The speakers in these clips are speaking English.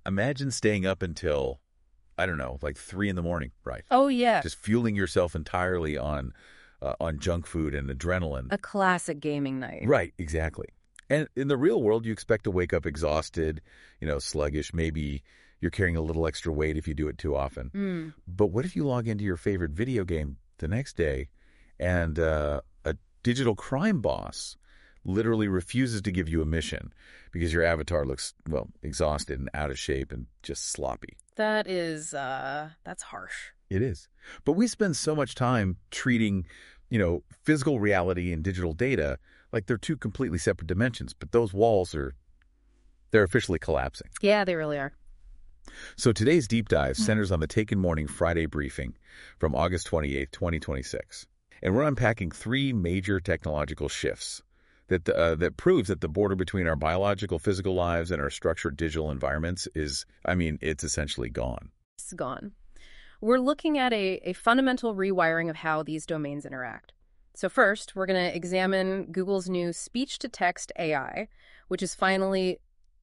imagine staying up until, I don't know, like 3 in the morning, right? Oh, yeah. Just fueling yourself entirely on junk food and adrenaline. A classic gaming night. Right, exactly. And in the real world, you expect to wake up exhausted, sluggish. Maybe you're carrying a little extra weight if you do it too often. But what if you log into your favorite video game the next day and a digital crime boss literally refuses to give you a mission because your avatar looks, well, exhausted and out of shape and just sloppy? That's harsh. It is. But we spend so much time treating, physical reality and digital data like they're two completely separate dimensions. But those walls they're officially collapsing. Yeah, they really are. So today's deep dive centers on the Taken Morning Friday briefing from August 28th, 2026. And we're unpacking 3 major technological shifts that proves that the border between our biological physical lives and our structured digital environments it's essentially gone. It's gone. We're looking at a fundamental rewiring of how these domains interact. So first, we're going to examine Google's new speech-to-text AI, which is finally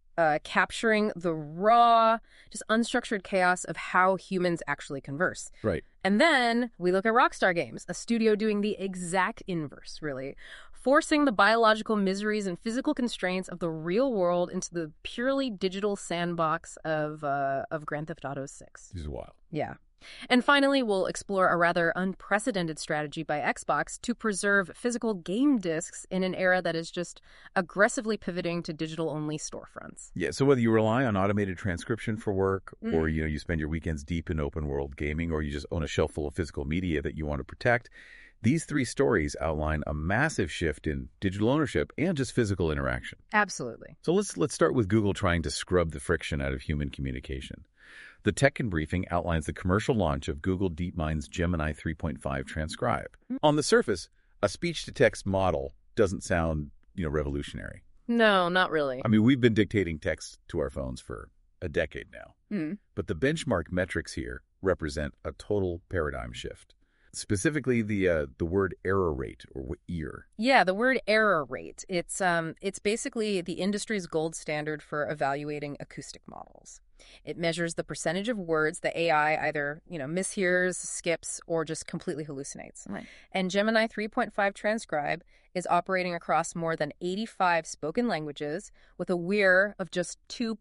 capturing the raw, just unstructured chaos of how humans actually converse. Right. And then we look at Rockstar Games, a studio doing the exact inverse, really, forcing the biological miseries and physical constraints of the real world into the purely digital sandbox of Grand Theft Auto 6. This is wild. Yeah. And finally, we'll explore a rather unprecedented strategy by Xbox to preserve physical game discs in an era that is just aggressively pivoting to digital-only storefronts. Yeah, so whether you rely on automated transcription for work, or you spend your weekends deep in open-world gaming, or you just own a shelf full of physical media that you want to protect, these 3 stories outline a massive shift in digital ownership and just physical interaction. Absolutely. So let's start with Google trying to scrub the friction out of human communication. The Tech Briefing outlines the commercial launch of Google DeepMind's Gemini 3.5 Transcribe. On the surface, a speech-to-text model doesn't sound, revolutionary. No, not really. I mean, we've been dictating text to our phones for a decade now. But the benchmark metrics here represent a total paradigm shift. Specifically, the word error rate, or EAR. Yeah, the word error rate. It's basically the industry's gold standard for evaluating acoustic models. It measures the percentage of words the AI either, mishears, skips, or just completely hallucinates. Right. And Gemini 3.5 Transcribe is operating across more than 85 spoken languages with a WEAR of just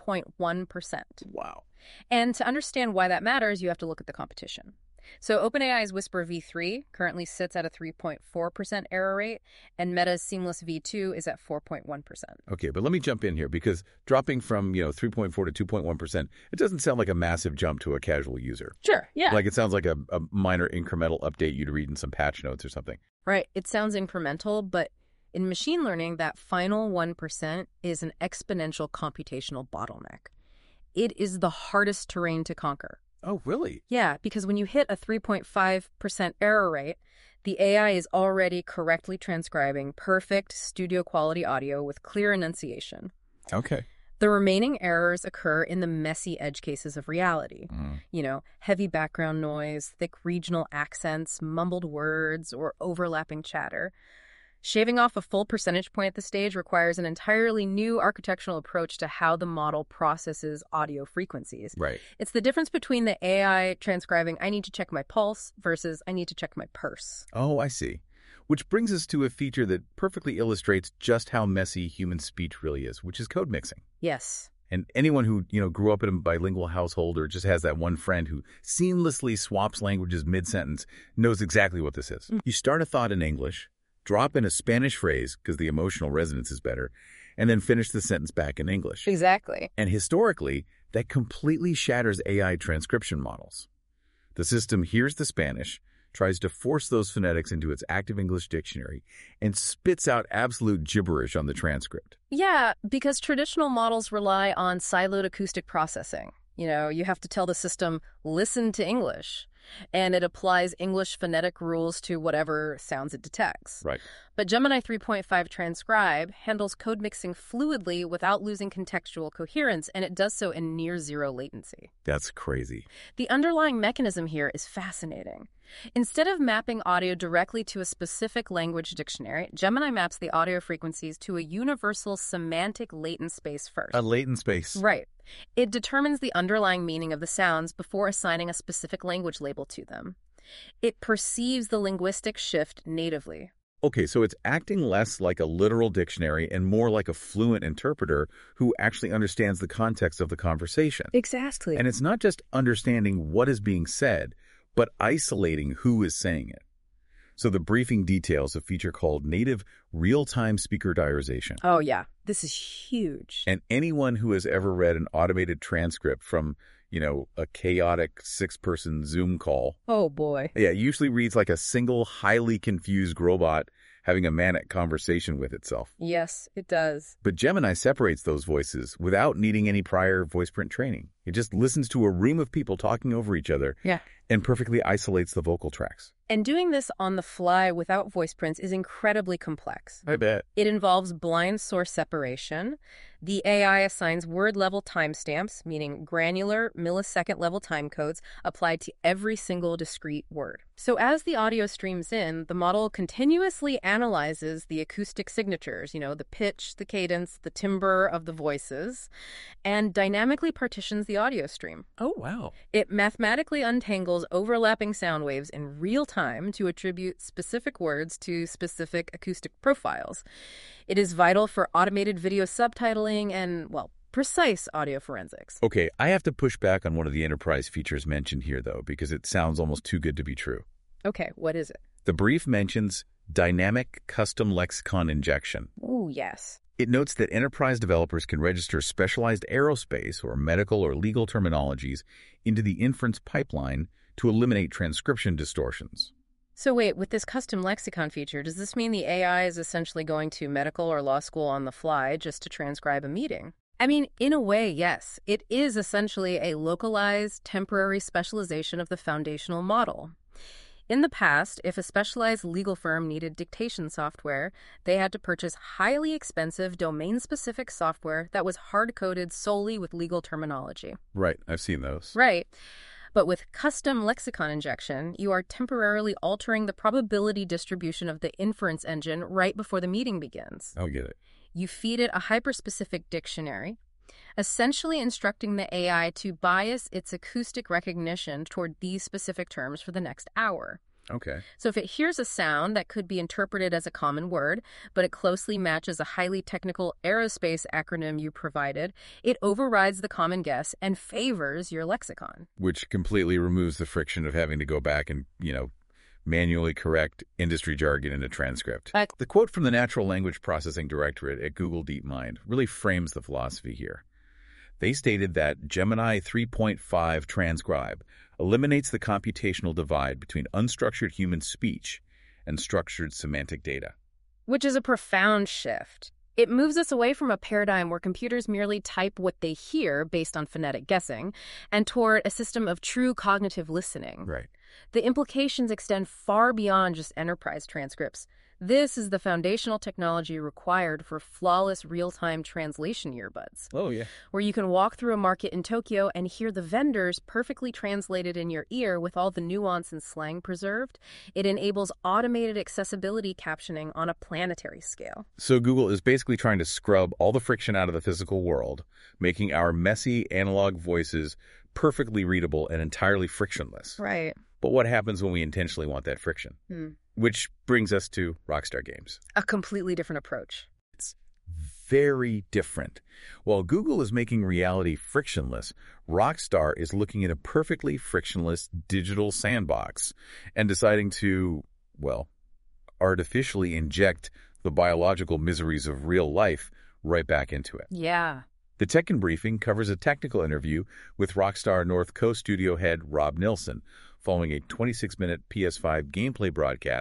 2.1%. Wow. And to understand why that matters, you have to look at the competition. So OpenAI's Whisper v3 currently sits at a 3.4% error rate, and Meta's Seamless v2 is at 4.1%. Okay, but let me jump in here, because dropping from 3.4 to 2.1%, it doesn't sound like a massive jump to a casual user. Sure, yeah. Like it sounds like a minor incremental update you'd read in some patch notes or something. Right, it sounds incremental, but in machine learning, that final 1% is an exponential computational bottleneck. It is the hardest terrain to conquer. Oh, really? Yeah, because when you hit a 3.5% error rate, the AI is already correctly transcribing perfect studio-quality audio with clear enunciation. Okay. The remaining errors occur in the messy edge cases of reality. Heavy background noise, thick regional accents, mumbled words, or overlapping chatter. Shaving off a full percentage point at this stage requires an entirely new architectural approach to how the model processes audio frequencies. Right. It's the difference between the AI transcribing, I need to check my pulse, versus I need to check my purse. Oh, I see. Which brings us to a feature that perfectly illustrates just how messy human speech really is, which is code mixing. Yes. And anyone who, grew up in a bilingual household or just has that one friend who seamlessly swaps languages mid-sentence knows exactly what this is. You start a thought in English, drop in a Spanish phrase because the emotional resonance is better, and then finish the sentence back in English. Exactly. And historically, that completely shatters AI transcription models. The system hears the Spanish, tries to force those phonetics into its active English dictionary, and spits out absolute gibberish on the transcript. Yeah, because traditional models rely on siloed acoustic processing. You have to tell the system, listen to English. and it applies English phonetic rules to whatever sounds it detects. Right. But Gemini 3.5 Transcribe handles code mixing fluidly without losing contextual coherence, and it does so in near zero latency. That's crazy. The underlying mechanism here is fascinating. Instead of mapping audio directly to a specific language dictionary, Gemini maps the audio frequencies to a universal semantic latent space first. A latent space. Right. It determines the underlying meaning of the sounds before assigning a specific language label to them. It perceives the linguistic shift natively. Okay, so it's acting less like a literal dictionary and more like a fluent interpreter who actually understands the context of the conversation. Exactly. And it's not just understanding what is being said, but isolating who is saying it. So the briefing details a feature called native real-time speaker diarization. Oh, yeah. This is huge. And anyone who has ever read an automated transcript from, a chaotic 6-person Zoom call. Oh, boy. Yeah, it usually reads like a single highly confused robot having a manic conversation with itself. Yes, it does. But Gemini separates those voices without needing any prior voice print training. It just listens to a room of people talking over each other and perfectly isolates the vocal tracks. And doing this on the fly without voice prints is incredibly complex. I bet. It involves blind source separation. The AI assigns word-level timestamps, meaning granular millisecond-level timecodes, applied to every single discrete word. So as the audio streams in, the model continuously analyzes the acoustic signatures, the pitch, the cadence, the timbre of the voices, and dynamically partitions the audio stream. Oh, wow. It mathematically untangles overlapping sound waves in real time to attribute specific words to specific acoustic profiles. It is vital for automated video subtitling and, precise audio forensics. Okay, I have to push back on one of the enterprise features mentioned here, though, because it sounds almost too good to be true. Okay, what is it? The brief mentions dynamic custom lexicon injection. Oh, yes. It notes that enterprise developers can register specialized aerospace or medical or legal terminologies into the inference pipeline to eliminate transcription distortions. So wait, with this custom lexicon feature, does this mean the AI is essentially going to medical or law school on the fly just to transcribe a meeting? I mean, in a way, yes. It is essentially a localized, temporary specialization of the foundational model. In the past, if a specialized legal firm needed dictation software, they had to purchase highly expensive, domain-specific software that was hard-coded solely with legal terminology. Right, I've seen those. Right. But with custom lexicon injection, you are temporarily altering the probability distribution of the inference engine right before the meeting begins. I'll get it. You feed it a hyperspecific dictionary, essentially instructing the AI to bias its acoustic recognition toward these specific terms for the next hour. Okay. So if it hears a sound that could be interpreted as a common word, but it closely matches a highly technical aerospace acronym you provided, it overrides the common guess and favors your lexicon. Which completely removes the friction of having to go back and, manually correct industry jargon in a transcript. The quote from the Natural Language Processing Directorate at Google DeepMind really frames the philosophy here. They stated that Gemini 3.5 Transcribe eliminates the computational divide between unstructured human speech and structured semantic data. Which is a profound shift. It moves us away from a paradigm where computers merely type what they hear based on phonetic guessing and toward a system of true cognitive listening. Right. The implications extend far beyond just enterprise transcripts. This is the foundational technology required for flawless real-time translation earbuds. Oh, yeah. Where you can walk through a market in Tokyo and hear the vendors perfectly translated in your ear with all the nuance and slang preserved. It enables automated accessibility captioning on a planetary scale. So Google is basically trying to scrub all the friction out of the physical world, making our messy analog voices perfectly readable and entirely frictionless. Right. But what happens when we intentionally want that friction? Which brings us to Rockstar Games. A completely different approach. It's very different. While Google is making reality frictionless, Rockstar is looking at a perfectly frictionless digital sandbox and deciding to, artificially inject the biological miseries of real life right back into it. Yeah. The Tech in Briefing covers a technical interview with Rockstar North Co-studio head Rob Nilsson, following a 26-minute PS5 gameplay broadcast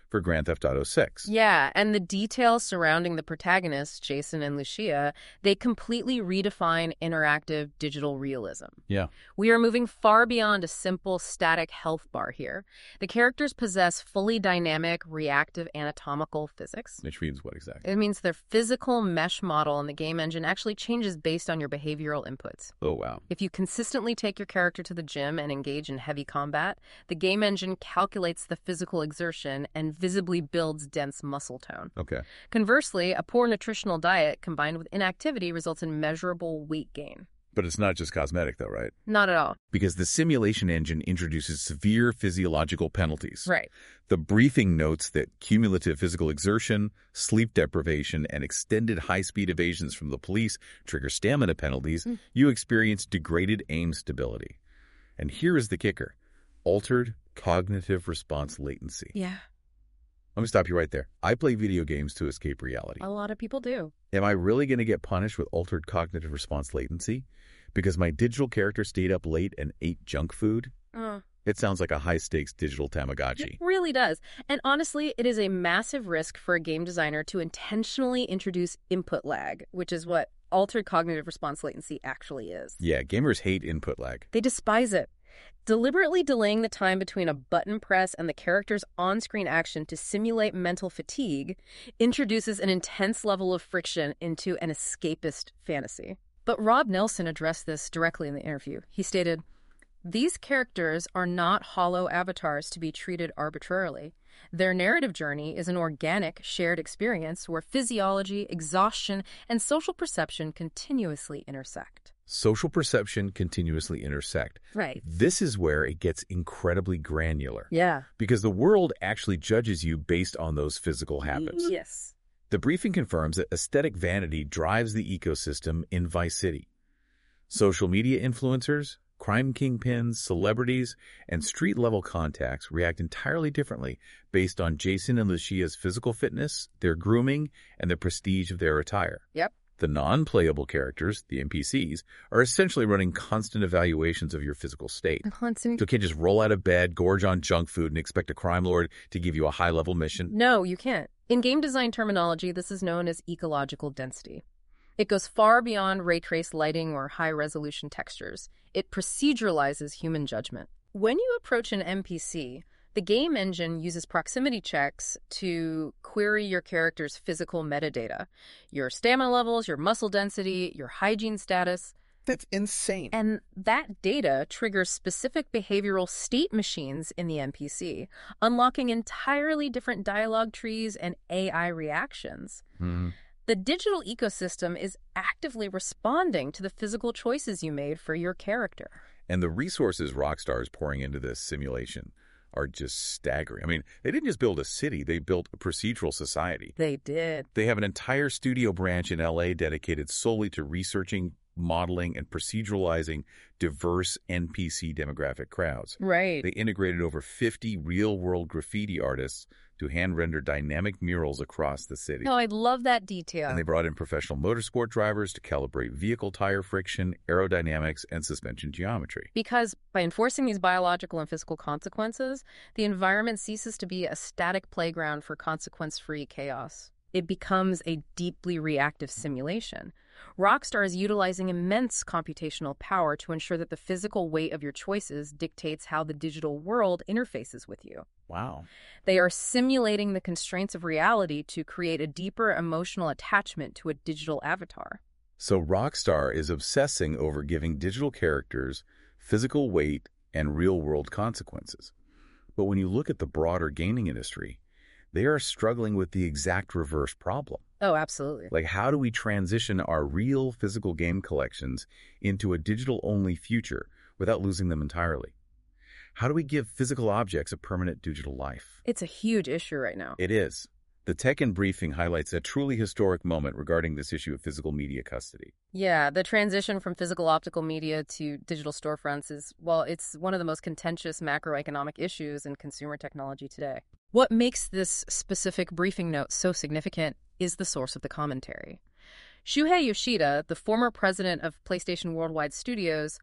for Grand Theft Auto 6. Yeah, and the details surrounding the protagonists, Jason and Lucia, they completely redefine interactive digital realism. Yeah. We are moving far beyond a simple static health bar here. The characters possess fully dynamic, reactive anatomical physics. Which means what exactly? It means their physical mesh model in the game engine actually changes based on your behavioral inputs. Oh, wow. If you consistently take your character to the gym and engage in heavy combat, the game engine calculates the physical exertion and visibly builds dense muscle tone. Okay. Conversely, a poor nutritional diet combined with inactivity results in measurable weight gain. But it's not just cosmetic, though, right? Not at all. Because the simulation engine introduces severe physiological penalties. Right. The briefing notes that cumulative physical exertion, sleep deprivation, and extended high-speed evasions from the police trigger stamina penalties. You experience degraded aim stability. And here is the kicker. Altered cognitive response latency. Yeah. Let me stop you right there. I play video games to escape reality. A lot of people do. Am I really going to get punished with altered cognitive response latency because my digital character stayed up late and ate junk food? It sounds like a high-stakes digital Tamagotchi. It really does. And honestly, it is a massive risk for a game designer to intentionally introduce input lag, which is what altered cognitive response latency actually is. Yeah, gamers hate input lag. They despise it. Deliberately delaying the time between a button press and the character's on-screen action to simulate mental fatigue introduces an intense level of friction into an escapist fantasy. But Rob Nelson addressed this directly in the interview. He stated, "These characters are not hollow avatars to be treated arbitrarily. Their narrative journey is an organic, shared experience where physiology, exhaustion, and social perception continuously intersect." Social perception continuously intersect. Right. This is where it gets incredibly granular. Yeah. Because the world actually judges you based on those physical habits. Yes. The briefing confirms that aesthetic vanity drives the ecosystem in Vice City. Social media influencers, crime kingpins, celebrities, and street-level contacts react entirely differently based on Jason and Lucia's physical fitness, their grooming, and the prestige of their attire. Yep. The non-playable characters, the NPCs, are essentially running constant evaluations of your physical state. So you can't just roll out of bed, gorge on junk food, and expect a crime lord to give you a high-level mission. No, you can't. In game design terminology, this is known as ecological density. It goes far beyond ray trace lighting or high-resolution textures. It proceduralizes human judgment. When you approach an NPC, the game engine uses proximity checks to query your character's physical metadata, your stamina levels, your muscle density, your hygiene status. That's insane. And that data triggers specific behavioral state machines in the NPC, unlocking entirely different dialogue trees and AI reactions. The digital ecosystem is actively responding to the physical choices you made for your character. And the resources Rockstar is pouring into this simulation are just staggering. I mean, they didn't just build a city, they built a procedural society. They did. They have an entire studio branch in LA dedicated solely to researching, modeling, and proceduralizing diverse NPC demographic crowds. Right. They integrated over 50 real-world graffiti artists to hand-render dynamic murals across the city. Oh, I love that detail. And they brought in professional motorsport drivers to calibrate vehicle tire friction, aerodynamics, and suspension geometry. Because by enforcing these biological and physical consequences, the environment ceases to be a static playground for consequence-free chaos. It becomes a deeply reactive simulation. Rockstar is utilizing immense computational power to ensure that the physical weight of your choices dictates how the digital world interfaces with you. Wow. They are simulating the constraints of reality to create a deeper emotional attachment to a digital avatar. So Rockstar is obsessing over giving digital characters physical weight and real-world consequences. But when you look at the broader gaming industry, they are struggling with the exact reverse problem. Oh, absolutely. Like, how do we transition our real physical game collections into a digital-only future without losing them entirely? How do we give physical objects a permanent digital life? It's a huge issue right now. It is. The Tech in Briefing highlights a truly historic moment regarding this issue of physical media custody. Yeah, the transition from physical optical media to digital storefronts is, well, it's one of the most contentious macroeconomic issues in consumer technology today. What makes this specific briefing note so significant is the source of the commentary. Shuhei Yoshida, the former president of PlayStation Worldwide Studios,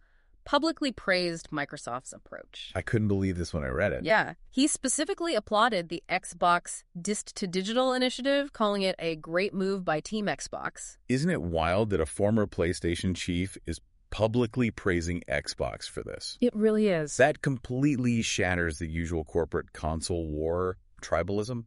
publicly praised Microsoft's approach. I couldn't believe this when I read it. Yeah. He specifically applauded the Xbox Disk-to-Digital initiative, calling it a great move by Team Xbox. Isn't it wild that a former PlayStation chief is publicly praising Xbox for this? It really is. That completely shatters the usual corporate console war tribalism.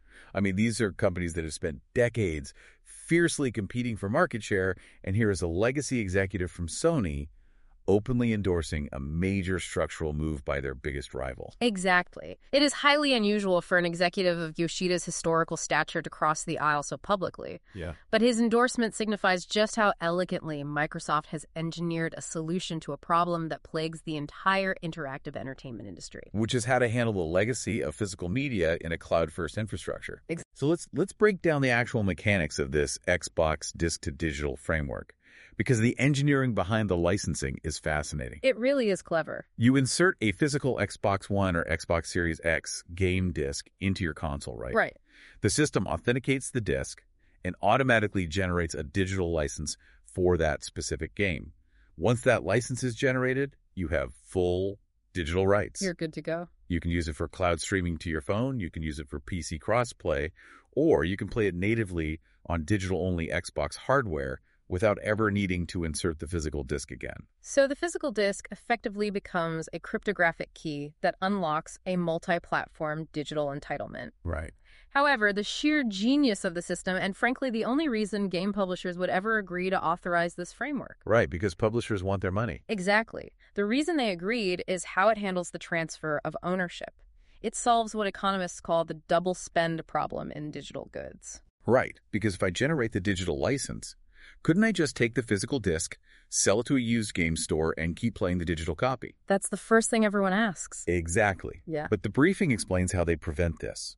I mean, these are companies that have spent decades fiercely competing for market share, and here is a legacy executive from Sony openly endorsing a major structural move by their biggest rival. Exactly. It is highly unusual for an executive of Yoshida's historical stature to cross the aisle so publicly. Yeah. But his endorsement signifies just how elegantly Microsoft has engineered a solution to a problem that plagues the entire interactive entertainment industry. Which is how to handle the legacy of physical media in a cloud-first infrastructure. So let's break down the actual mechanics of this Xbox disk-to-digital framework, because the engineering behind the licensing is fascinating. It really is clever. You insert a physical Xbox One or Xbox Series X game disc into your console, right? Right. The system authenticates the disc and automatically generates a digital license for that specific game. Once that license is generated, you have full digital rights. You're good to go. You can use it for cloud streaming to your phone, you can use it for PC crossplay, or you can play it natively on digital-only Xbox hardware without ever needing to insert the physical disc again. So the physical disc effectively becomes a cryptographic key that unlocks a multi-platform digital entitlement. Right. However, the sheer genius of the system, and frankly the only reason game publishers would ever agree to authorize this framework. Right, because publishers want their money. Exactly. The reason they agreed is how it handles the transfer of ownership. It solves what economists call the double spend problem in digital goods. Right, because if I generate the digital license, couldn't I just take the physical disc, sell it to a used game store, and keep playing the digital copy? That's the first thing everyone asks. Exactly. Yeah. But the briefing explains how they prevent this.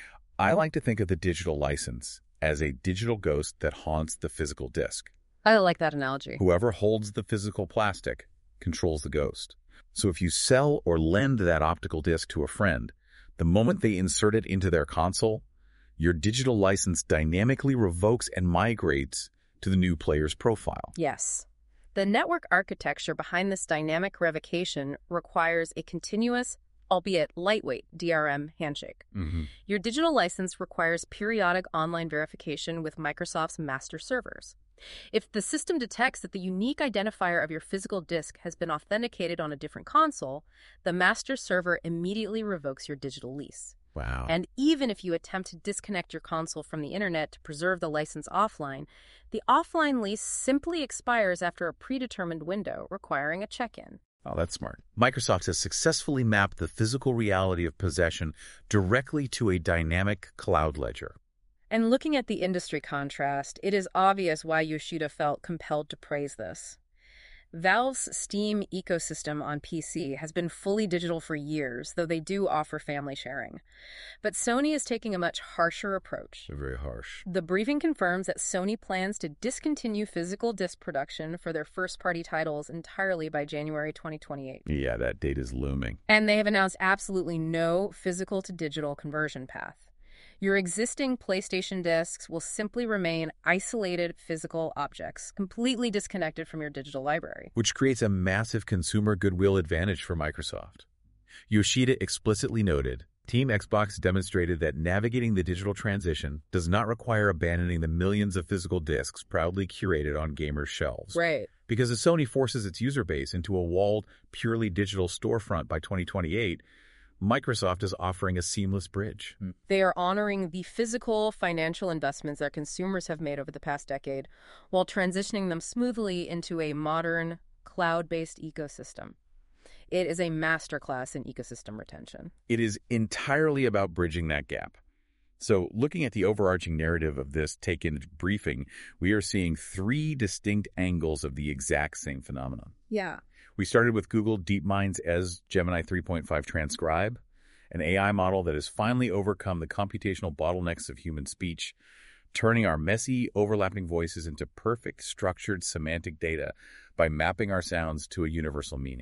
I like to think of the digital license as a digital ghost that haunts the physical disc. I like that analogy. Whoever holds the physical plastic controls the ghost. So if you sell or lend that optical disc to a friend, the moment they insert it into their console, your digital license dynamically revokes and migrates to the new player's profile. Yes. The network architecture behind this dynamic revocation requires a continuous, albeit lightweight, DRM handshake. Mm-hmm. Your digital license requires periodic online verification with Microsoft's master servers. If the system detects that the unique identifier of your physical disk has been authenticated on a different console, the master server immediately revokes your digital lease. Wow. And even if you attempt to disconnect your console from the internet to preserve the license offline, the offline lease simply expires after a predetermined window, requiring a check-in. Oh, that's smart. Microsoft has successfully mapped the physical reality of possession directly to a dynamic cloud ledger. And looking at the industry contrast, it is obvious why Yoshida felt compelled to praise this. Valve's Steam ecosystem on PC has been fully digital for years, though they do offer family sharing. But Sony is taking a much harsher approach. They're very harsh. The briefing confirms that Sony plans to discontinue physical disc production for their first-party titles entirely by January 2028. Yeah, that date is looming. And they have announced absolutely no physical-to-digital conversion path. Your existing PlayStation discs will simply remain isolated physical objects, completely disconnected from your digital library. Which creates a massive consumer goodwill advantage for Microsoft. Yoshida explicitly noted, Team Xbox demonstrated that navigating the digital transition does not require abandoning the millions of physical discs proudly curated on gamers' shelves. Right. Because as Sony forces its user base into a walled, purely digital storefront by 2028, Microsoft is offering a seamless bridge. They are honoring the physical financial investments that consumers have made over the past decade while transitioning them smoothly into a modern, cloud-based ecosystem. It is a masterclass in ecosystem retention. It is entirely about bridging that gap. So looking at the overarching narrative of this take-in briefing, we are seeing three distinct angles of the exact same phenomenon. Yeah. We started with Google DeepMind's ES Gemini 3.5 Transcribe, an AI model that has finally overcome the computational bottlenecks of human speech, turning our messy, overlapping voices into perfect, structured semantic data by mapping our sounds to a universal meaning.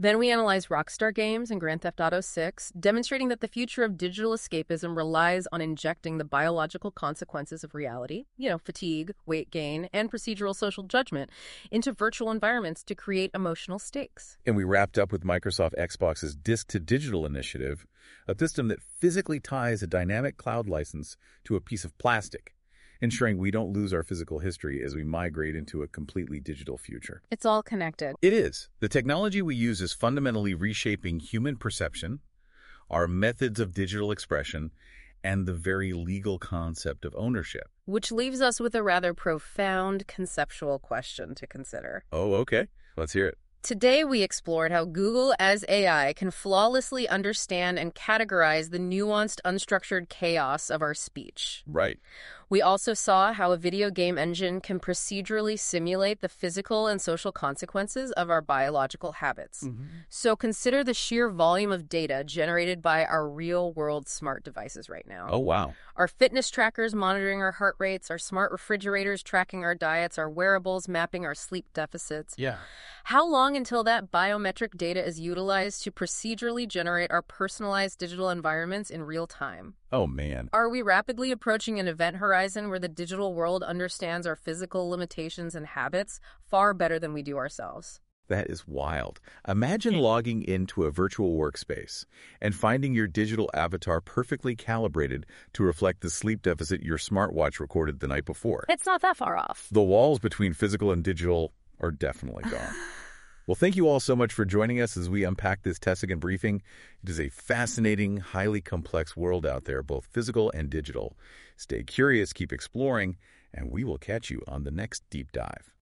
Then we analyzed Rockstar Games and Grand Theft Auto 6, demonstrating that the future of digital escapism relies on injecting the biological consequences of reality, fatigue, weight gain, and procedural social judgment, into virtual environments to create emotional stakes. And we wrapped up with Microsoft Xbox's Disk-to-Digital initiative, a system that physically ties a dynamic cloud license to a piece of plastic, ensuring we don't lose our physical history as we migrate into a completely digital future. It's all connected. It is. The technology we use is fundamentally reshaping human perception, our methods of digital expression, and the very legal concept of ownership. Which leaves us with a rather profound conceptual question to consider. Oh, okay. Let's hear it. Today, we explored how Google as AI can flawlessly understand and categorize the nuanced, unstructured chaos of our speech. Right. We also saw how a video game engine can procedurally simulate the physical and social consequences of our biological habits. So consider the sheer volume of data generated by our real-world smart devices right now. Oh, wow. Our fitness trackers monitoring our heart rates, our smart refrigerators tracking our diets, our wearables mapping our sleep deficits. Yeah. How long until that biometric data is utilized to procedurally generate our personalized digital environments in real time? Oh, man. Are we rapidly approaching an event horizon where the digital world understands our physical limitations and habits far better than we do ourselves? That is wild. Imagine logging into a virtual workspace and finding your digital avatar perfectly calibrated to reflect the sleep deficit your smartwatch recorded the night before. It's not that far off. The walls between physical and digital are definitely gone. Well, thank you all so much for joining us as we unpack this Tessigan briefing. It is a fascinating, highly complex world out there, both physical and digital. Stay curious, keep exploring, and we will catch you on the next deep dive.